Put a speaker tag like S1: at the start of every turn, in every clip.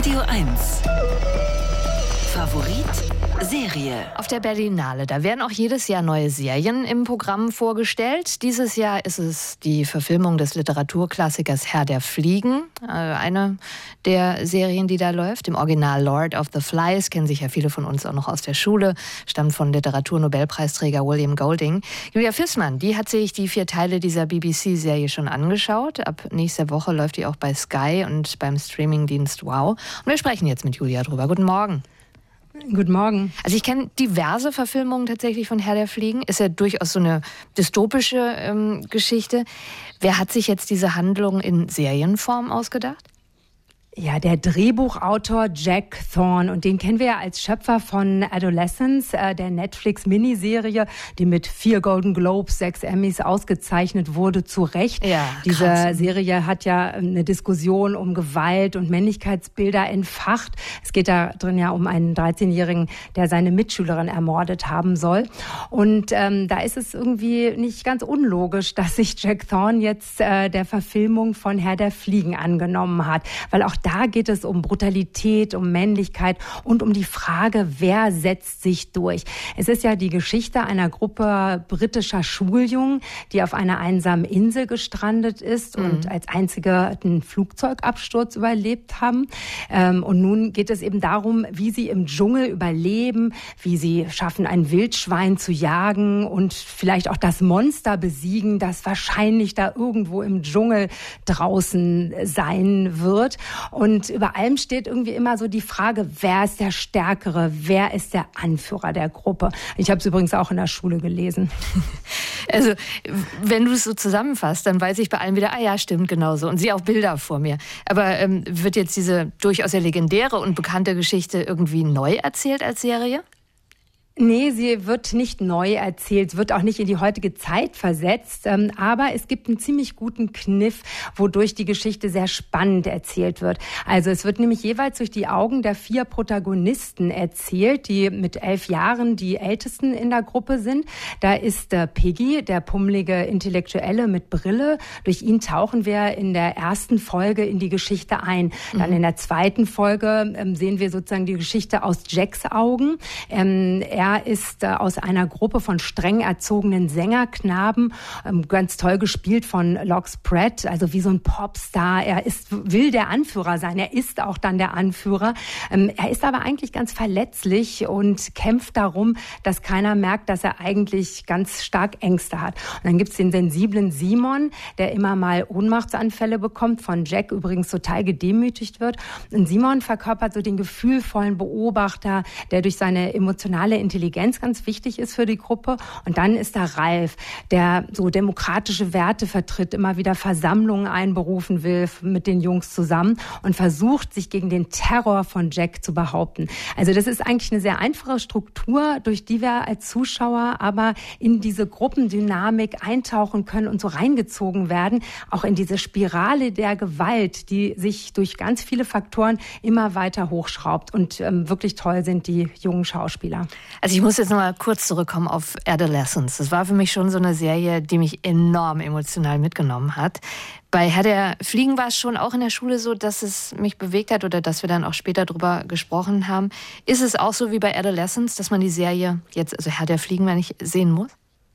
S1: Radio 1. Favorit Serie.
S2: Auf der Berlinale, da werden auch jedes Jahr neue Serien im Programm vorgestellt. Dieses Jahr ist es die Verfilmung des Literaturklassikers Herr der Fliegen. Eine der Serien, die da läuft. Im Original Lord of the Flies, kennen sich ja viele von uns auch noch aus der Schule, stammt von Literaturnobelpreisträger William Golding. Julia Fissmann, die hat sich die 4 Teile dieser BBC-Serie schon angeschaut. Ab nächster Woche läuft die auch bei Sky und beim Streamingdienst Wow. Und wir sprechen jetzt mit Julia drüber. Guten Morgen.
S3: Guten Morgen.
S2: Also ich kenne diverse Verfilmungen tatsächlich von Herr der Fliegen. Ist ja durchaus so eine dystopische Geschichte. Wer hat sich jetzt diese Handlung in Serienform ausgedacht?
S3: Ja, der Drehbuchautor Jack Thorne, und den kennen wir ja als Schöpfer von Adolescence, der Netflix-Miniserie, die mit 4 Golden Globes, 6 Emmys ausgezeichnet wurde, zu Recht.
S2: Ja,
S3: diese Serie hat ja eine Diskussion um Gewalt und Männlichkeitsbilder entfacht. Es geht da drin ja um einen 13-Jährigen, der seine Mitschülerin ermordet haben soll. Und da ist es irgendwie nicht ganz unlogisch, dass sich Jack Thorne jetzt der Verfilmung von Herr der Fliegen angenommen hat, weil auch da geht es um Brutalität, um Männlichkeit und um die Frage, wer setzt sich durch. Es ist ja die Geschichte einer Gruppe britischer Schuljungen, die auf einer einsamen Insel gestrandet ist und als einzige einen Flugzeugabsturz überlebt haben. Und nun geht es eben darum, wie sie im Dschungel überleben, wie sie schaffen, ein Wildschwein zu jagen und vielleicht auch das Monster besiegen, das wahrscheinlich da irgendwo im Dschungel draußen sein wird. Und über allem steht irgendwie immer so die Frage, wer ist der Stärkere, wer ist der Anführer der Gruppe. Ich habe es übrigens auch in der Schule gelesen.
S2: Also, wenn du es so zusammenfasst, dann weiß ich bei allem wieder, ja, stimmt, genauso. Und sehe auch Bilder vor mir. Aber wird jetzt diese durchaus sehr legendäre und bekannte Geschichte irgendwie neu erzählt als Serie?
S3: Nee, sie wird nicht neu erzählt, wird auch nicht in die heutige Zeit versetzt, aber es gibt einen ziemlich guten Kniff, wodurch die Geschichte sehr spannend erzählt wird. Also es wird nämlich jeweils durch die Augen der 4 Protagonisten erzählt, die mit 11 Jahren die Ältesten in der Gruppe sind. Da ist Piggy, der pummelige Intellektuelle mit Brille. Durch ihn tauchen wir in der ersten Folge in die Geschichte ein. Dann in der zweiten Folge sehen wir sozusagen die Geschichte aus Jacks Augen. Er ist aus einer Gruppe von streng erzogenen Sängerknaben, ganz toll gespielt von Lox Pratt, also wie so ein Popstar. Er will der Anführer sein, er ist auch dann der Anführer. Er ist aber eigentlich ganz verletzlich und kämpft darum, dass keiner merkt, dass er eigentlich ganz stark Ängste hat. Und dann gibt's den sensiblen Simon, der immer mal Ohnmachtsanfälle bekommt, von Jack übrigens total gedemütigt wird. Und Simon verkörpert so den gefühlvollen Beobachter, der durch seine emotionale Intelligenz ganz wichtig ist für die Gruppe. Und dann ist da Ralf, der so demokratische Werte vertritt, immer wieder Versammlungen einberufen will mit den Jungs zusammen und versucht, sich gegen den Terror von Jack zu behaupten. Also das ist eigentlich eine sehr einfache Struktur, durch die wir als Zuschauer aber in diese Gruppendynamik eintauchen können und so reingezogen werden, auch in diese Spirale der Gewalt, die sich durch ganz viele Faktoren immer weiter hochschraubt. Und wirklich toll sind die jungen Schauspieler.
S2: Also ich muss jetzt noch mal kurz zurückkommen auf Adolescence. Das war für mich schon so eine Serie, die mich enorm emotional mitgenommen hat. Bei Herr der Fliegen war es schon auch in der Schule so, dass es mich bewegt hat oder dass wir dann auch später drüber gesprochen haben. Ist es auch so wie bei Adolescence, dass man die Serie jetzt, also Herr der Fliegen, wenn ich sehen muss?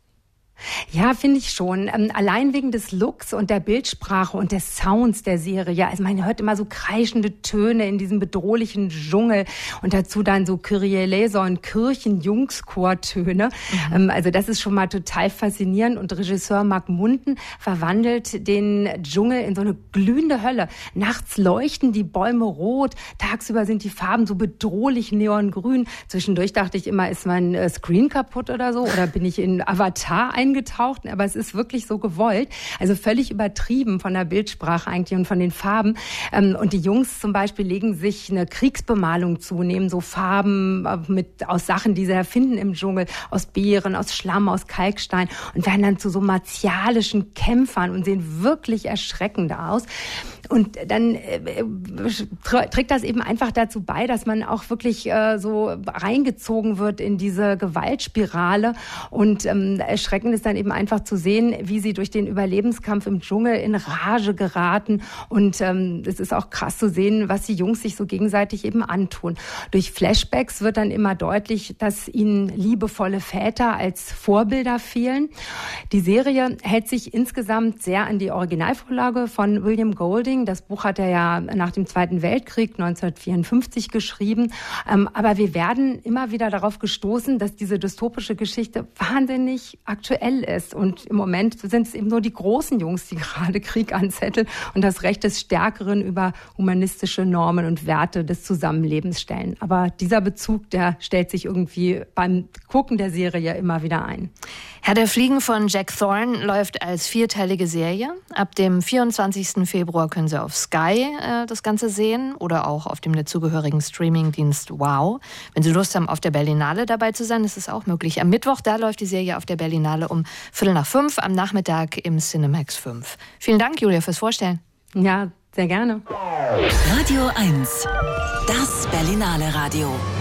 S3: Ja, finde ich schon. Allein wegen des Looks und der Bildsprache und des Sounds der Serie. Also man hört immer so kreischende Töne in diesem bedrohlichen Dschungel und dazu dann so Kyrie-eleison, Kirchen-Jungschortöne. Also das ist schon mal total faszinierend. Und Regisseur Mark Munden verwandelt den Dschungel in so eine glühende Hölle. Nachts leuchten die Bäume rot, tagsüber sind die Farben so bedrohlich neongrün. Zwischendurch dachte ich immer, ist mein Screen kaputt oder so? Oder bin ich in Avatar eingetaucht? Aber es ist wirklich so gewollt. Also völlig übertrieben von der Bildsprache eigentlich und von den Farben. Und die Jungs zum Beispiel legen sich eine Kriegsbemalung zu, nehmen so Farben aus Sachen, die sie erfinden im Dschungel, aus Beeren, aus Schlamm, aus Kalkstein und werden dann zu so martialischen Kämpfern und sehen wirklich erschreckend aus. Und dann trägt das eben einfach dazu bei, dass man auch wirklich so reingezogen wird in diese Gewaltspirale und erschreckend beeindruckend ist dann eben einfach zu sehen, wie sie durch den Überlebenskampf im Dschungel in Rage geraten. Und es ist auch krass zu sehen, was die Jungs sich so gegenseitig eben antun. Durch Flashbacks wird dann immer deutlich, dass ihnen liebevolle Väter als Vorbilder fehlen. Die Serie hält sich insgesamt sehr an die Originalvorlage von William Golding. Das Buch hat er ja nach dem Zweiten Weltkrieg 1954 geschrieben. Aber wir werden immer wieder darauf gestoßen, dass diese dystopische Geschichte wahnsinnig aktuell ist. Und im Moment sind es eben nur die großen Jungs, die gerade Krieg anzetteln und das Recht des Stärkeren über humanistische Normen und Werte des Zusammenlebens stellen. Aber dieser Bezug, der stellt sich irgendwie beim Gucken der Serie immer wieder ein.
S2: Herr der Fliegen von Jack Thorne läuft als 4-teilige Serie. Ab dem 24. Februar können Sie auf Sky das Ganze sehen oder auch auf dem dazugehörigen Streamingdienst Wow. Wenn Sie Lust haben, auf der Berlinale dabei zu sein, ist es auch möglich. Am Mittwoch, da läuft die Serie auf der Berlinale um 4:45, am Nachmittag im Cinemax 5. Vielen Dank, Julia, fürs Vorstellen.
S3: Ja, sehr gerne.
S1: Radio 1, das Berlinale Radio.